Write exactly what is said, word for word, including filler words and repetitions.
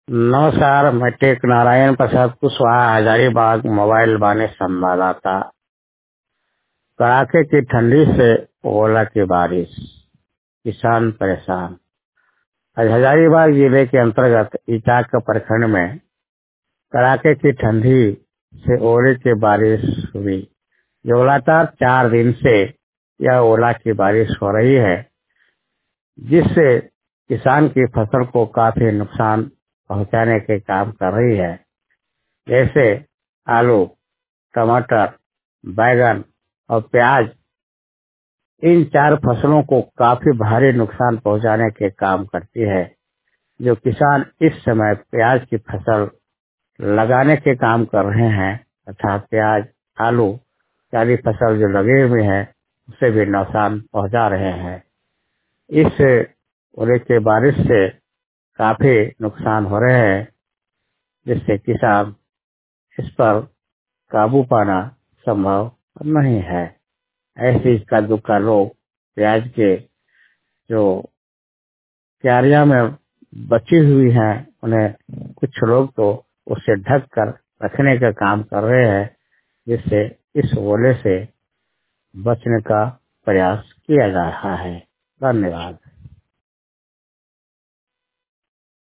नमस्कार, मैं टेक नारायण प्रसाद कुशवाहा, हजारीबाग मोबाइल बाने संवाददाता। कड़ाके की ठंडी से ओला की बारिश, किसान परेशान। आज हजारीबाग जिले के अंतर्गत इटाक प्रखंड में कड़ाके की ठंडी से ओले की बारिश हुई। जो लगातार चार दिन से यह ओला की बारिश हो रही है, जिससे किसान की फसल को काफी नुकसान पहुंचाने के काम कर रही है। जैसे आलू, टमाटर, बैगन और प्याज, इन चार फसलों को काफी भारी नुकसान पहुंचाने के काम करती है। जो किसान इस समय प्याज की फसल लगाने के काम कर रहे हैं तथा प्याज, आलू आदि फसल जो लगे हुए हैं उसे भी नुकसान पहुंचा रहे हैं। इस ओले के बारिश से काफी नुकसान हो रहे हैं, जिससे किसान इस पर काबू पाना संभव नहीं है। ऐसी कद्दू का रोग प्याज के जो क्यारियां में बची हुई हैं, उन्हें कुछ लोग तो उससे ढक कर रखने का काम कर रहे हैं, जिससे इस ओले से बचने का प्रयास किया जा रहा है। धन्यवाद।